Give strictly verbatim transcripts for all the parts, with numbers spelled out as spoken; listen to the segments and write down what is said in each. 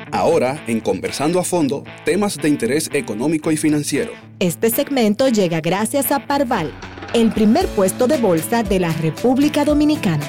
Ahora, en Conversando a Fondo, temas de interés económico y financiero. Este segmento llega gracias a Parval, el primer puesto de bolsa de la República Dominicana.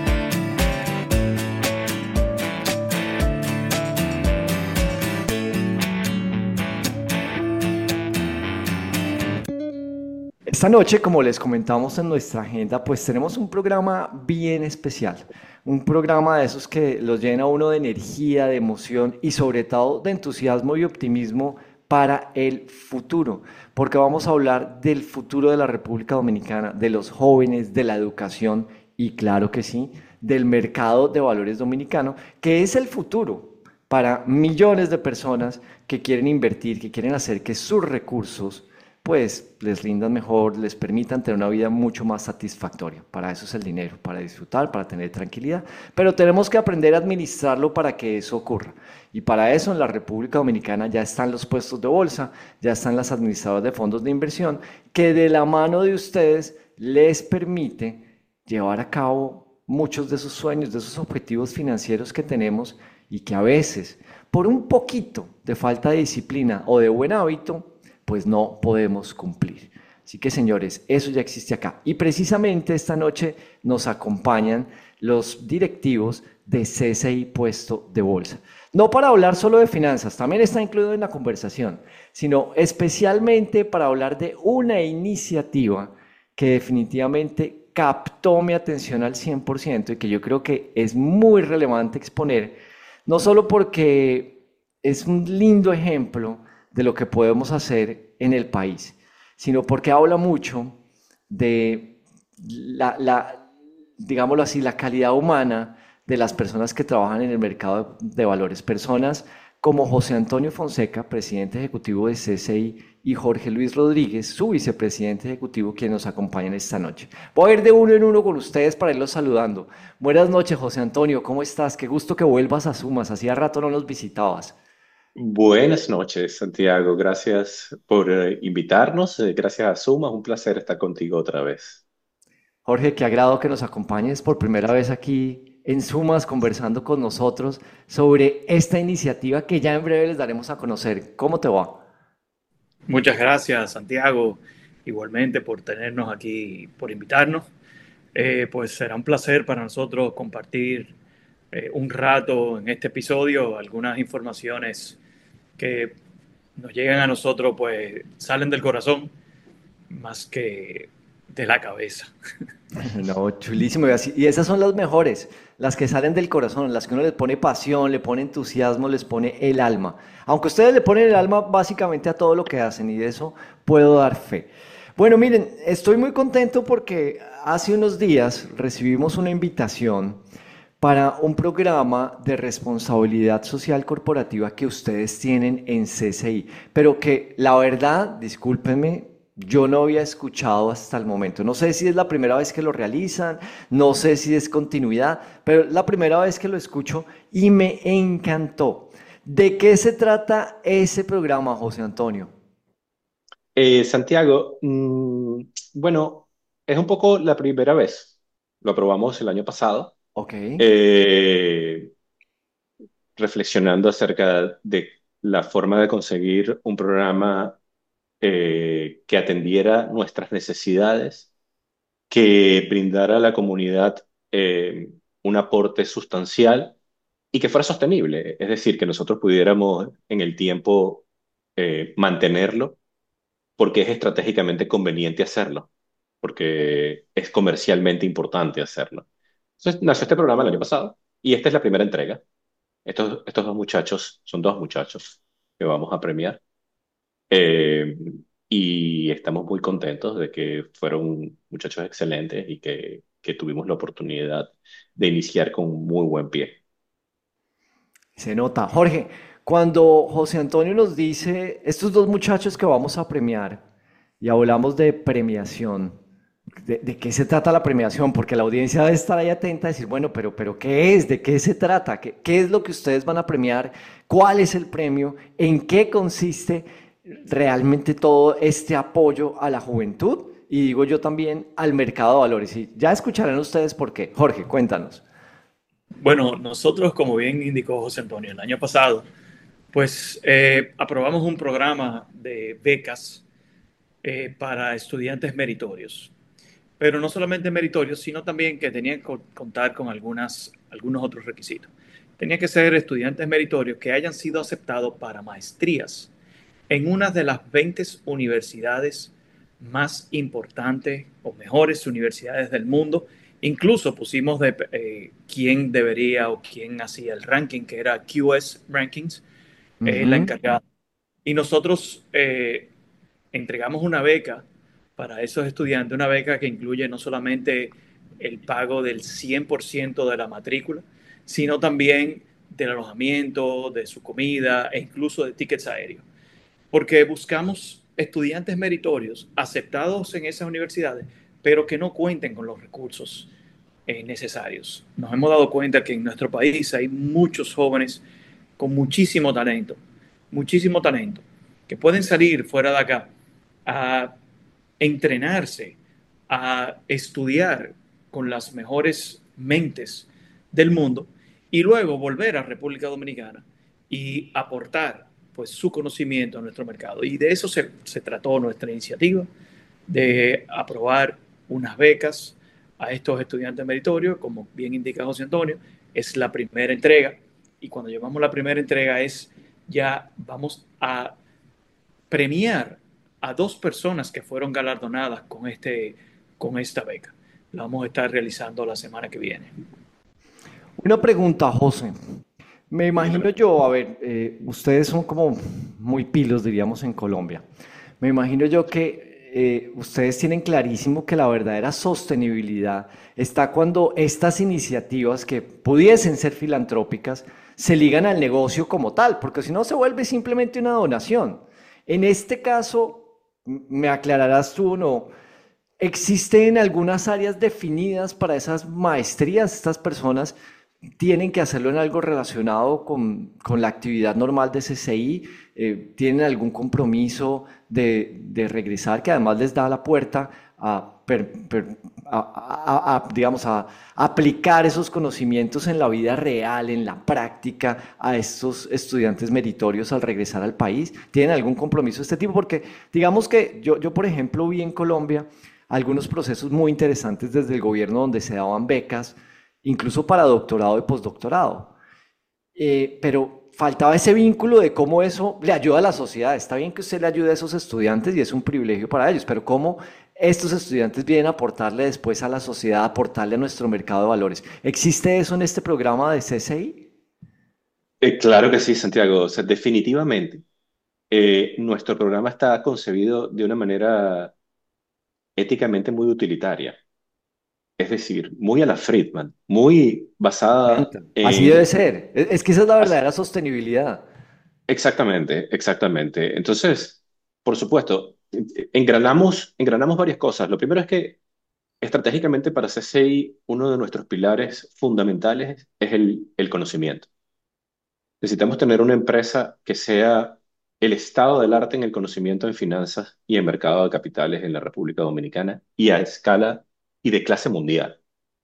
Esta noche, como les comentamos en nuestra agenda, pues tenemos un programa bien especial. Un programa de esos que los llena a uno de energía, de emoción y sobre todo de entusiasmo y optimismo para el futuro. Porque vamos a hablar del futuro de la República Dominicana, de los jóvenes, de la educación y claro que sí, del mercado de valores dominicano, que es el futuro para millones de personas que quieren invertir, que quieren hacer que sus recursos pues les rindan mejor, les permitan tener una vida mucho más satisfactoria. Para eso es el dinero, para disfrutar, para tener tranquilidad, pero tenemos que aprender a administrarlo para que eso ocurra. Y para eso en la República Dominicana ya están los puestos de bolsa, ya están las administradoras de fondos de inversión, que de la mano de ustedes les permite llevar a cabo muchos de esos sueños, de esos objetivos financieros que tenemos y que a veces, por un poquito de falta de disciplina o de buen hábito, pues no podemos cumplir. Así que señores, eso ya existe acá. Y precisamente esta noche nos acompañan los directivos de C S I Puesto de Bolsa. No para hablar solo de finanzas, también está incluido en la conversación, sino especialmente para hablar de una iniciativa que definitivamente captó mi atención al cien por ciento y que yo creo que es muy relevante exponer, no solo porque es un lindo ejemplo de lo que podemos hacer en el país, sino porque habla mucho de la, la, digámoslo así, la calidad humana de las personas que trabajan en el mercado de valores. Personas como José Antonio Fonseca, presidente ejecutivo de C S I, y Jorge Luis Rodríguez, su vicepresidente ejecutivo, quien nos acompañan esta noche. Voy a ir de uno en uno con ustedes para irlos saludando. Buenas noches, José Antonio, ¿cómo estás? Qué gusto que vuelvas a Sumas, hacía rato no nos visitabas. Buenas noches, Santiago. Gracias por eh, invitarnos. Eh, gracias a Suma. Un placer estar contigo otra vez. Jorge, qué agrado que nos acompañes por primera vez aquí en Sumas conversando con nosotros sobre esta iniciativa que ya en breve les daremos a conocer. ¿Cómo te va? Muchas gracias, Santiago, igualmente por tenernos aquí, por invitarnos. Eh, pues será un placer para nosotros compartir eh, un rato en este episodio algunas informaciones que nos llegan a nosotros, pues salen del corazón más que de la cabeza. No, chulísimo. Y, así, y esas son las mejores, las que salen del corazón, las que uno les pone pasión, le pone entusiasmo, les pone el alma. Aunque ustedes le ponen el alma básicamente a todo lo que hacen y de eso puedo dar fe. Bueno, miren, estoy muy contento porque hace unos días recibimos una invitación para un programa de responsabilidad social corporativa que ustedes tienen en C S I, pero que la verdad, discúlpenme, yo no había escuchado hasta el momento. No sé si es la primera vez que lo realizan, no sé si es continuidad, pero es la primera vez que lo escucho y me encantó. ¿De qué se trata ese programa, José Antonio? Eh, Santiago, mm, bueno, es un poco la primera vez. Lo aprobamos el año pasado, Ok. eh, reflexionando acerca de la forma de conseguir un programa eh, que atendiera nuestras necesidades, que brindara a la comunidad eh, un aporte sustancial y que fuera sostenible, es decir, que nosotros pudiéramos en el tiempo eh, mantenerlo, porque es estratégicamente conveniente hacerlo, porque es comercialmente importante hacerlo. Entonces nació este programa el año pasado y esta es la primera entrega. Estos, estos dos muchachos, son dos muchachos que vamos a premiar. Eh, y estamos muy contentos de que fueron muchachos excelentes y que, que tuvimos la oportunidad de iniciar con un muy buen pie. Se nota. Jorge, cuando José Antonio nos dice, estos dos muchachos que vamos a premiar, y hablamos de premiación, ¿de, de qué se trata la premiación? Porque la audiencia debe estar ahí atenta a decir, bueno, pero, pero ¿qué es? ¿De qué se trata? ¿Qué, qué es lo que ustedes van a premiar? ¿Cuál es el premio? ¿En qué consiste realmente todo este apoyo a la juventud? Y digo yo también al mercado de valores. Y ya escucharán ustedes por qué. Jorge, cuéntanos. Bueno, nosotros, como bien indicó José Antonio, el año pasado Pues eh, aprobamos un programa de becas eh, para estudiantes meritorios, pero no solamente meritorios, sino también que tenían que contar con algunas, algunos otros requisitos. Tenían que ser estudiantes meritorios que hayan sido aceptados para maestrías en una de las veinte universidades más importantes o mejores universidades del mundo. Incluso pusimos de eh, quién debería o quién hacía el ranking, que era Q S Rankings, eh, la Ujú. encargada. Y nosotros eh, entregamos una beca para esos estudiantes, una beca que incluye no solamente el pago del cien por ciento de la matrícula, sino también del alojamiento, de su comida e incluso de tickets aéreos. Porque buscamos estudiantes meritorios aceptados en esas universidades, pero que no cuenten con los recursos eh, necesarios. Nos hemos dado cuenta que en nuestro país hay muchos jóvenes con muchísimo talento, muchísimo talento, que pueden salir fuera de acá a entrenarse, a estudiar con las mejores mentes del mundo y luego volver a República Dominicana y aportar pues su conocimiento a nuestro mercado. Y de eso se, se trató nuestra iniciativa, de aprobar unas becas a estos estudiantes meritorios, como bien indica José Antonio, es la primera entrega. Y cuando llamamos la primera entrega es ya vamos a premiar a dos personas que fueron galardonadas con, este, con esta beca. La vamos a estar realizando la semana que viene. Una pregunta, José. Me imagino Dímelo. yo, a ver, eh, ustedes son como muy pilos, diríamos, en Colombia. Me imagino yo que eh, ustedes tienen clarísimo que la verdadera sostenibilidad está cuando estas iniciativas que pudiesen ser filantrópicas se ligan al negocio como tal, porque si no se vuelve simplemente una donación. En este caso, m- me aclararás tú o no, ¿existen algunas áreas definidas para esas maestrías? Estas personas tienen que hacerlo en algo relacionado con, con la actividad normal de C C I, eh, tienen algún compromiso de, de regresar que además les da la puerta a, per- per- a- a- a- digamos, a aplicar esos conocimientos en la vida real, en la práctica, a estos estudiantes meritorios al regresar al país? ¿Tienen algún compromiso de este tipo? Porque digamos que yo, yo por ejemplo, vi en Colombia algunos procesos muy interesantes desde el gobierno donde se daban becas, incluso para doctorado y postdoctorado. Eh, pero faltaba ese vínculo de cómo eso le ayuda a la sociedad. Está bien que usted le ayude a esos estudiantes y es un privilegio para ellos, pero cómo estos estudiantes vienen a aportarle después a la sociedad, a aportarle a nuestro mercado de valores. ¿Existe eso en este programa de C C I? Eh, claro que sí, Santiago. O sea, definitivamente, eh, nuestro programa está concebido de una manera éticamente muy utilitaria. Es decir, muy a la Friedman, muy Me basada encanta. Así debe en... ser. Es es que esa es la as- verdadera sostenibilidad. Exactamente, exactamente. Entonces, por supuesto, engranamos, engranamos varias cosas. Lo primero es que estratégicamente para C C I, uno de nuestros pilares fundamentales es el, el conocimiento. Necesitamos tener una empresa que sea el estado del arte en el conocimiento en finanzas y en mercado de capitales en la República Dominicana y a escala y de clase mundial.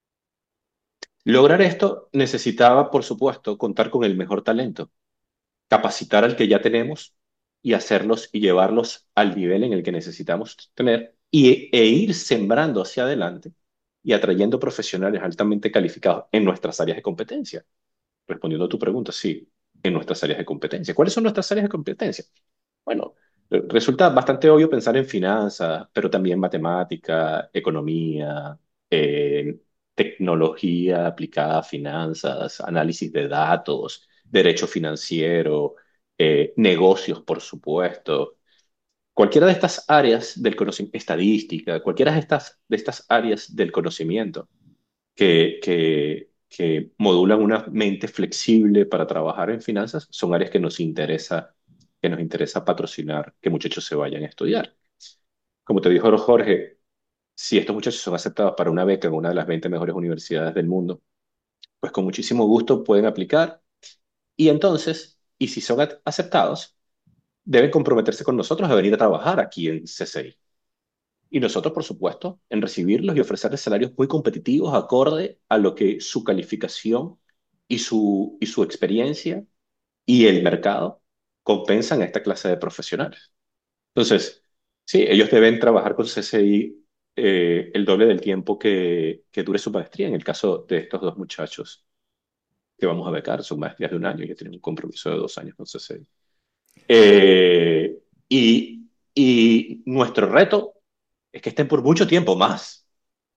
Lograr esto necesitaba, por supuesto, contar con el mejor talento, capacitar al que ya tenemos y hacerlos y llevarlos al nivel en el que necesitamos tener y, e ir sembrando hacia adelante y atrayendo profesionales altamente calificados en nuestras áreas de competencia. Respondiendo a tu pregunta, sí, en nuestras áreas de competencia. ¿Cuáles son nuestras áreas de competencia? Bueno, eh, resulta bastante obvio pensar en finanzas, pero también matemática, economía, eh, tecnología aplicada a finanzas, análisis de datos, derecho financiero, eh, negocios, por supuesto. Cualquiera de estas áreas del conocimiento, estadística, cualquiera de estas, de estas áreas del conocimiento que, que, que modulan una mente flexible para trabajar en finanzas, son áreas que nos interesa, que nos interesa patrocinar, que muchachos se vayan a estudiar. Como te dijo Jorge, si estos muchachos son aceptados para una beca en una de las veinte mejores universidades del mundo, pues con muchísimo gusto pueden aplicar y entonces, y si son a- aceptados, deben comprometerse con nosotros a venir a trabajar aquí en C C I. Y nosotros, por supuesto, en recibirlos y ofrecerles salarios muy competitivos, acorde a lo que su calificación y su, y su experiencia y el mercado compensan a esta clase de profesionales. Entonces, sí, ellos deben trabajar con C C I eh, el doble del tiempo que, que dure su maestría. En el caso de estos dos muchachos que vamos a becar, su maestría es de un año y ya tienen un compromiso de dos años con C C I. Eh, y, y nuestro reto es que estén por mucho tiempo más.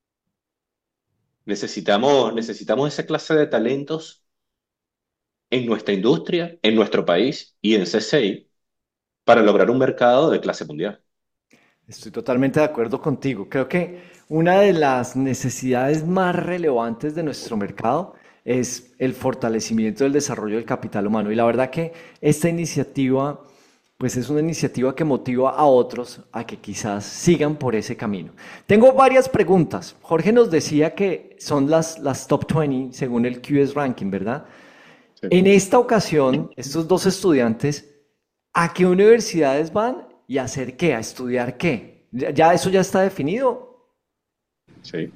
Necesitamos, necesitamos esa clase de talentos en nuestra industria, en nuestro país y en C C I para lograr un mercado de clase mundial. Estoy totalmente de acuerdo contigo. Creo que una de las necesidades más relevantes de nuestro mercado es el fortalecimiento del desarrollo del capital humano. Y la verdad que esta iniciativa, pues es una iniciativa que motiva a otros a que quizás sigan por ese camino. Tengo varias preguntas. Jorge nos decía que son las, las top veinte según el Q S Ranking, ¿verdad? Sí. En esta ocasión, estos dos estudiantes, ¿a qué universidades van y a hacer qué? ¿A estudiar qué? ¿Ya ya eso ya está definido? Sí.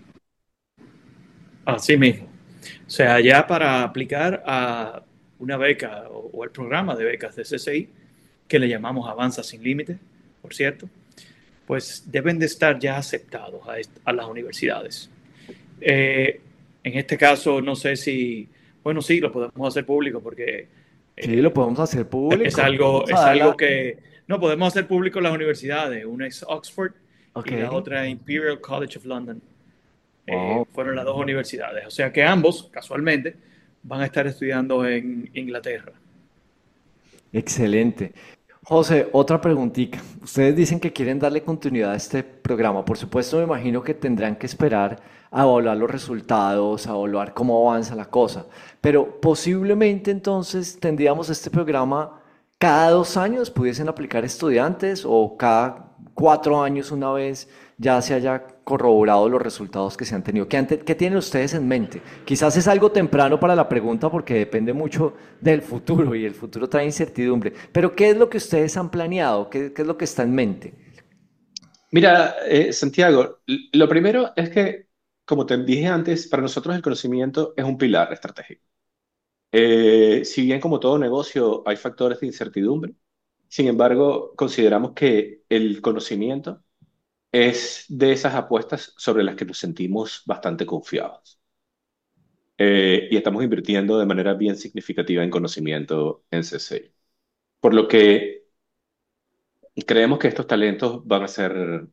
Así mismo. O sea, ya para aplicar a una beca o, o el programa de becas de C C I, que le llamamos Avanza Sin Límites, por cierto, pues deben de estar ya aceptados a, est- a las universidades. Eh, en este caso, no sé si, bueno, sí, lo podemos hacer público porque Sí, lo eh, podemos hacer es público. algo, Vamos a es dar algo la- que no podemos hacer público en las universidades. Una es Oxford Ok, y la otra Imperial College of London. Eh, wow, fueron las dos universidades. O sea que ambos, casualmente, van a estar estudiando en Inglaterra. excelente. José, otra preguntita. Ustedes dicen que quieren darle continuidad a este programa. Por supuesto, me imagino que tendrán que esperar a evaluar los resultados, a evaluar cómo avanza la cosa. Pero posiblemente entonces tendríamos este programa cada dos años, pudiesen aplicar estudiantes o cada cuatro años una vez ya se haya corroborado los resultados que se han tenido. ¿Qué, ante- qué tienen ustedes en mente? Quizás es algo temprano para la pregunta porque depende mucho del futuro y el futuro trae incertidumbre. Pero ¿qué es lo que ustedes han planeado? ¿Qué, qué es lo que está en mente? Mira, eh, Santiago, l- lo primero es que, como te dije antes, para nosotros el conocimiento es un pilar estratégico. Eh, si bien como todo negocio hay factores de incertidumbre, sin embargo, consideramos que el conocimiento es de esas apuestas sobre las que nos sentimos bastante confiados. Eh, y estamos invirtiendo de manera bien significativa en conocimiento en C C I. Por lo que creemos que estos talentos van a ser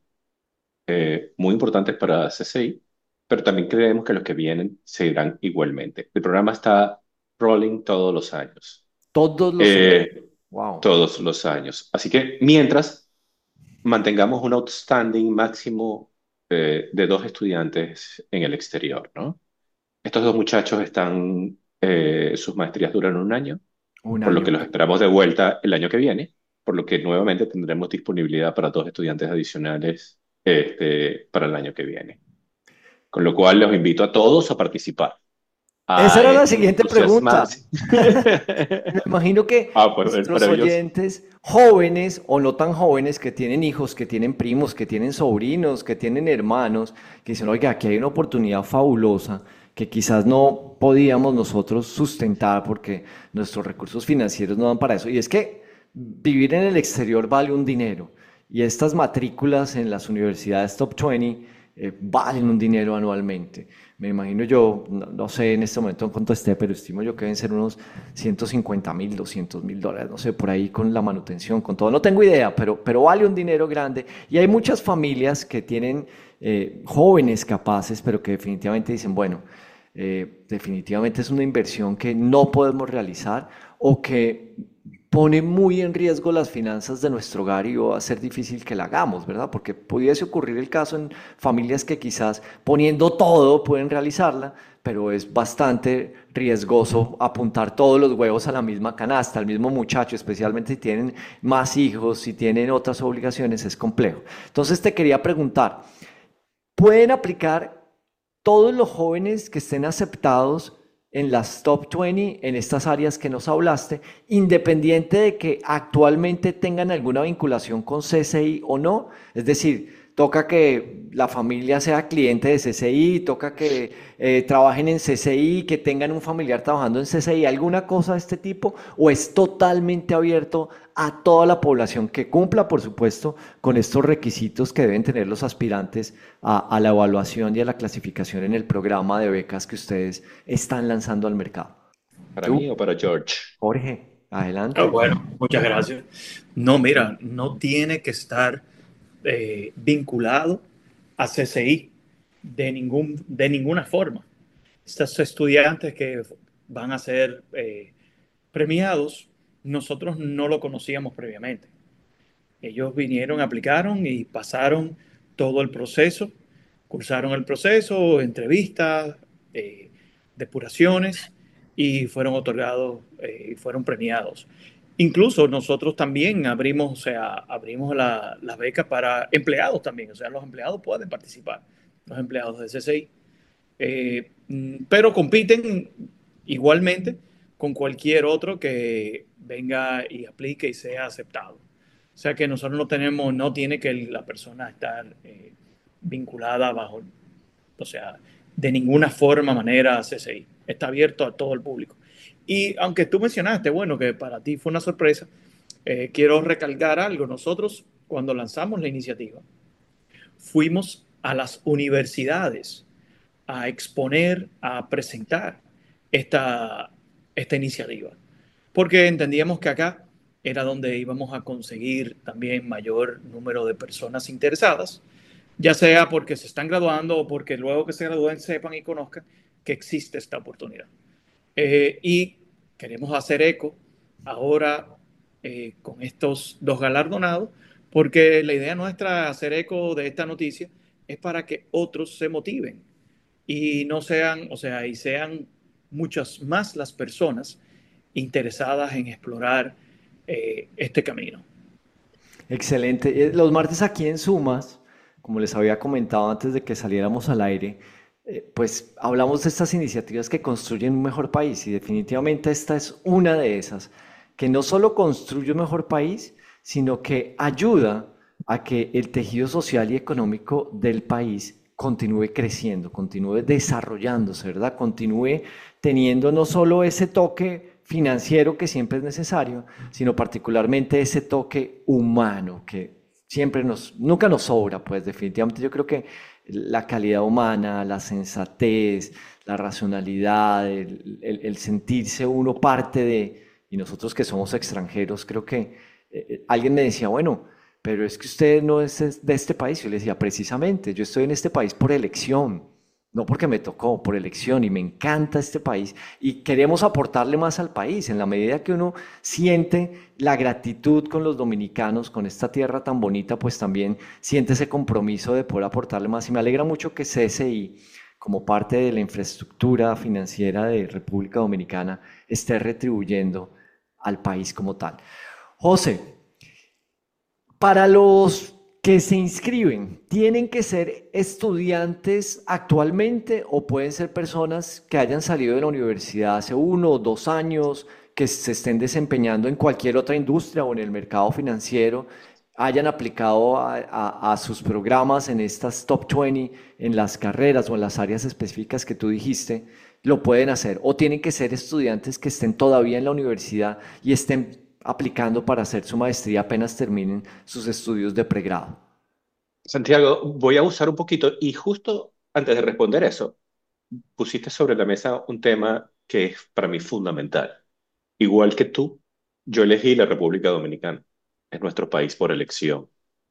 eh, muy importantes para C C I, pero también creemos que los que vienen seguirán igualmente. El programa está rolling todos los años. Todos los años. Eh, Wow. todos los años. Así que mientras mantengamos un outstanding máximo eh, de dos estudiantes en el exterior, ¿no? Estos dos muchachos están, eh, sus maestrías duran un año, Un por lo año. que los esperamos de vuelta el año que viene, por lo que nuevamente tendremos disponibilidad para dos estudiantes adicionales este, para el año que viene. Con lo cual los invito a todos a participar, Esa a era la eh, siguiente pregunta. entusiasmarse. Me imagino que Ah, pues es nuestros maravilloso. oyentes jóvenes o no tan jóvenes que tienen hijos, que tienen primos, que tienen sobrinos, que tienen hermanos, que dicen, oiga, aquí hay una oportunidad fabulosa que quizás no podíamos nosotros sustentar porque nuestros recursos financieros no dan para eso. Y es que vivir en el exterior vale un dinero y estas matrículas en las universidades top veinte eh, valen un dinero anualmente. Me imagino yo, no, no sé en este momento en cuánto esté, pero estimo yo que deben ser unos ciento cincuenta mil, doscientos mil dólares, no sé, por ahí con la manutención, con todo. No tengo idea, pero, pero vale un dinero grande. Y hay muchas familias que tienen eh, jóvenes capaces, pero que definitivamente dicen, bueno, eh, definitivamente es una inversión que no podemos realizar o que pone muy en riesgo las finanzas de nuestro hogar y va a ser difícil que la hagamos, ¿verdad? Porque pudiese ocurrir el caso en familias que quizás poniendo todo pueden realizarla, pero es bastante riesgoso apuntar todos los huevos a la misma canasta, al mismo muchacho, especialmente si tienen más hijos, si tienen otras obligaciones, es complejo. Entonces te quería preguntar, ¿pueden aplicar todos los jóvenes que estén aceptados en las top veinte, en estas áreas que nos hablaste, independiente de que actualmente tengan alguna vinculación con C C I o no? Es decir, toca que la familia sea cliente de C C I, toca que eh, trabajen en C C I, que tengan un familiar trabajando en C C I, alguna cosa de este tipo, o es totalmente abierto a toda la población que cumpla, por supuesto, con estos requisitos que deben tener los aspirantes a, a la evaluación y a la clasificación en el programa de becas que ustedes están lanzando al mercado. ¿Para Tú, mí o para George? Jorge, Ah, adelante. bueno, muchas gracias. No, mira, no tiene que estar eh, vinculado a C C I de, ningún, de ninguna forma. Estos estudiantes que van a ser eh, premiados, nosotros no lo conocíamos previamente. Ellos vinieron, aplicaron y pasaron todo el proceso, cursaron el proceso, entrevistas, eh, depuraciones y fueron otorgados eh, y fueron premiados. Incluso nosotros también abrimos, o sea, abrimos la, las becas para empleados también, o sea, los empleados pueden participar, los empleados de C C I, eh, mm, pero compiten igualmente con cualquier otro que venga y aplique y sea aceptado. O sea que nosotros no tenemos, no tiene que la persona estar eh, vinculada bajo, o sea, de ninguna forma, manera a C C I. Está abierto a todo el público. Y aunque tú mencionaste, bueno, que para ti fue una sorpresa, eh, quiero recalcar algo. Nosotros, cuando lanzamos la iniciativa, fuimos a las universidades a exponer, a presentar esta, esta iniciativa, porque entendíamos que acá era donde íbamos a conseguir también mayor número de personas interesadas, ya sea porque se están graduando o porque luego que se gradúen sepan y conozcan que existe esta oportunidad. Eh, y queremos hacer eco ahora eh, con estos dos galardonados, porque la idea nuestra hacer eco de esta noticia es para que otros se motiven y no sean, o sea, y sean muchas más las personas interesadas en explorar eh, este camino. Excelente. Eh, Los martes aquí en Sumas, como les había comentado antes de que saliéramos al aire, eh, pues hablamos de estas iniciativas que construyen un mejor país y definitivamente esta es una de esas, que no solo construye un mejor país, sino que ayuda a que el tejido social y económico del país continúe creciendo, continúe desarrollándose, ¿verdad? Continúe teniendo no solo ese toque financiero que siempre es necesario, sino particularmente ese toque humano que siempre nos, nunca nos sobra, pues definitivamente yo creo que la calidad humana, la sensatez, la racionalidad, el, el- el sentirse uno parte de, y nosotros que somos extranjeros, creo que eh, eh, alguien me decía, bueno, pero es que usted no es es de este país. Yo le decía, precisamente, yo estoy en este país por elección, no porque me tocó, por elección, y me encanta este país, y queremos aportarle más al país, en la medida que uno siente la gratitud con los dominicanos, con esta tierra tan bonita, pues también siente ese compromiso de poder aportarle más, y me alegra mucho que C S I, como parte de la infraestructura financiera de República Dominicana, esté retribuyendo al país como tal. José, para los que se inscriben, ¿tienen que ser estudiantes actualmente o pueden ser personas que hayan salido de la universidad hace uno o dos años, que se estén desempeñando en cualquier otra industria o en el mercado financiero, hayan aplicado a, a- a sus programas en estas top veinte, en las carreras o en las áreas específicas que tú dijiste, lo pueden hacer? ¿O tienen que ser estudiantes que estén todavía en la universidad y estén aplicando para hacer su maestría apenas terminen sus estudios de pregrado? Santiago, voy a usar un poquito y justo antes de responder eso, pusiste sobre la mesa un tema que es para mí fundamental. Igual que tú, yo elegí la República Dominicana. Es nuestro país por elección.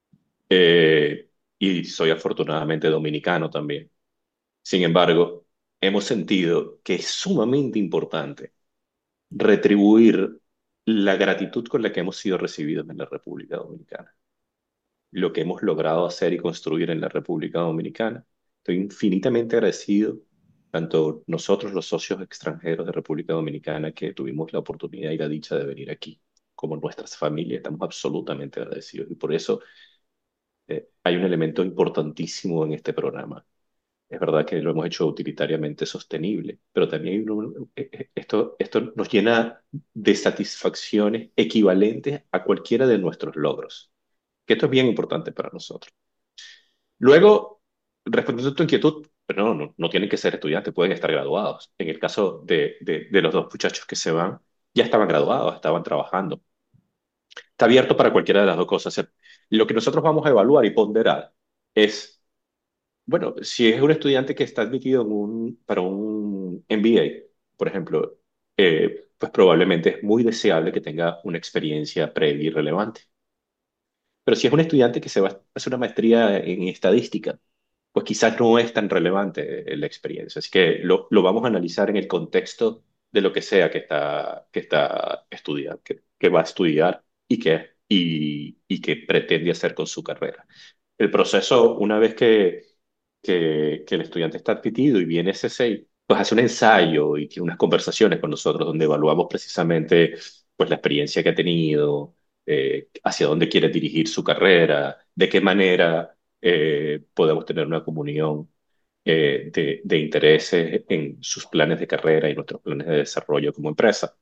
Eh, y soy afortunadamente dominicano también. Sin embargo, hemos sentido que es sumamente importante retribuir la gratitud con la que hemos sido recibidos en la República Dominicana. Lo que hemos logrado hacer y construir en la República Dominicana. Estoy infinitamente agradecido, tanto nosotros, los socios extranjeros de República Dominicana, que tuvimos la oportunidad y la dicha de venir aquí, como nuestras familias, estamos absolutamente agradecidos. Y por eso eh, hay un elemento importantísimo en este programa. Es verdad que lo hemos hecho utilitariamente sostenible, pero también hay un- eh, eh, esto, esto nos llena de satisfacciones equivalentes a cualquiera de nuestros logros, que esto es bien importante para nosotros. Luego, respondiendo a tu inquietud, pero no, no, no tienen que ser estudiantes, pueden estar graduados. En el caso de, de, de los dos muchachos que se van, ya estaban graduados, estaban trabajando. Está abierto para cualquiera de las dos cosas. Lo que nosotros vamos a evaluar y ponderar es, bueno, si es un estudiante que está admitido en un, para un M B A, por ejemplo, eh, pues probablemente es muy deseable que tenga una experiencia previa y relevante. Pero si es un estudiante que se va a hacer una maestría en estadística, pues quizás no es tan relevante eh, la experiencia. Así que lo, lo vamos a analizar en el contexto de lo que sea que está, que está estudiando, que, que va a estudiar y que, y, y que pretende hacer con su carrera. El proceso, una vez que, que, que el estudiante está admitido y viene ese seis, pues hace un ensayo y tiene unas conversaciones con nosotros donde evaluamos precisamente pues, la experiencia que ha tenido, eh, hacia dónde quiere dirigir su carrera, de qué manera eh, podemos tener una comunión eh, de, de intereses en sus planes de carrera y nuestros planes de desarrollo como empresa.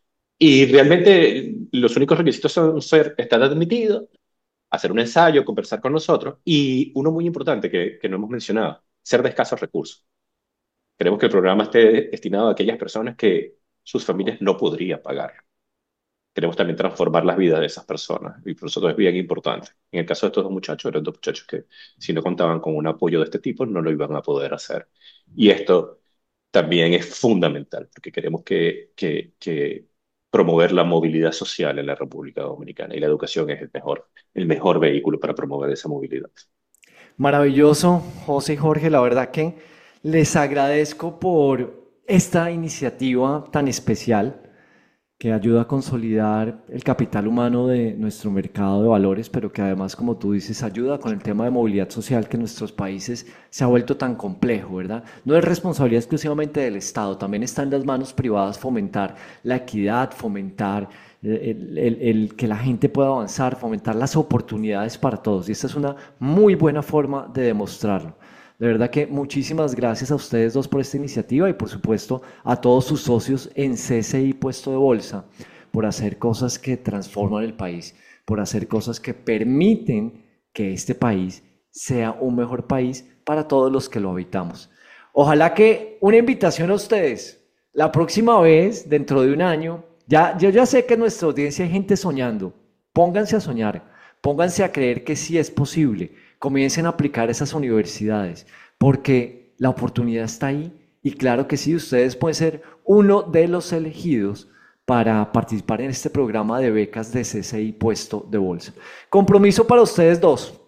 Y realmente los únicos requisitos son ser, estar admitido, hacer un ensayo, conversar con nosotros y uno muy importante que, que no hemos mencionado, ser de escasos recursos. Queremos que el programa esté destinado a aquellas personas que sus familias no podrían pagar. Queremos también transformar las vidas de esas personas y por nosotros es bien importante. En el caso de estos dos muchachos, eran dos muchachos que si no contaban con un apoyo de este tipo no lo iban a poder hacer. Y esto también es fundamental porque queremos que, que, que promover la movilidad social en la República Dominicana y la educación es el mejor, el mejor vehículo para promover esa movilidad. Maravilloso, José y Jorge, la verdad que les agradezco por esta iniciativa tan especial que ayuda a consolidar el capital humano de nuestro mercado de valores, pero que además, como tú dices, ayuda con el tema de movilidad social que en nuestros países se ha vuelto tan complejo, ¿verdad? No es responsabilidad exclusivamente del Estado, también está en las manos privadas fomentar la equidad, fomentar el, el, el que la gente pueda avanzar, fomentar las oportunidades para todos. Y esta es una muy buena forma de demostrarlo. De verdad que muchísimas gracias a ustedes dos por esta iniciativa y por supuesto a todos sus socios en C C I Puesto de Bolsa por hacer cosas que transforman el país, por hacer cosas que permiten que este país sea un mejor país para todos los que lo habitamos. Ojalá que una invitación a ustedes, la próxima vez, dentro de un año, ya, yo ya sé que en nuestra audiencia hay gente soñando, pónganse a soñar, pónganse a creer que sí es posible. Comiencen a aplicar esas universidades, porque la oportunidad está ahí y claro que sí, ustedes pueden ser uno de los elegidos para participar en este programa de becas de C C I Puesto de Bolsa. Compromiso para ustedes dos,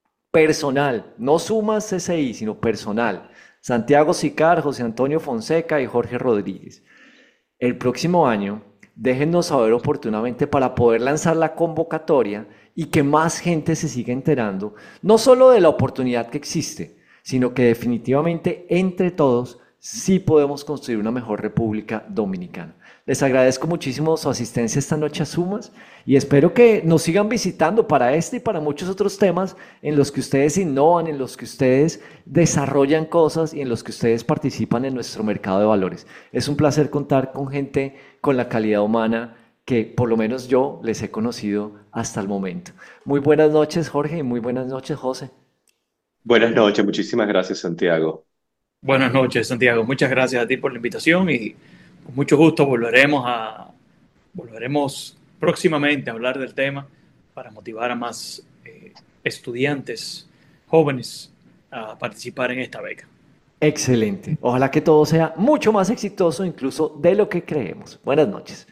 personal, no sumas C C I, sino personal. Santiago Sicar, José Antonio Fonseca y Jorge Rodríguez. El próximo año, déjennos saber oportunamente para poder lanzar la convocatoria y que más gente se siga enterando, no solo de la oportunidad que existe, sino que definitivamente entre todos sí podemos construir una mejor República Dominicana. Les agradezco muchísimo su asistencia esta noche a Sumas y espero que nos sigan visitando para este y para muchos otros temas en los que ustedes innovan, en los que ustedes desarrollan cosas y en los que ustedes participan en nuestro mercado de valores. Es un placer contar con gente con la calidad humana que por lo menos yo les he conocido hasta el momento. Muy buenas noches, Jorge, y muy buenas noches, José. Buenas noches, muchísimas gracias, Santiago. Buenas noches, Santiago. Muchas gracias a ti por la invitación y con mucho gusto volveremos a volveremos próximamente a hablar del tema para motivar a más eh, estudiantes jóvenes a participar en esta beca. Excelente. Ojalá que todo sea mucho más exitoso incluso de lo que creemos. Buenas noches.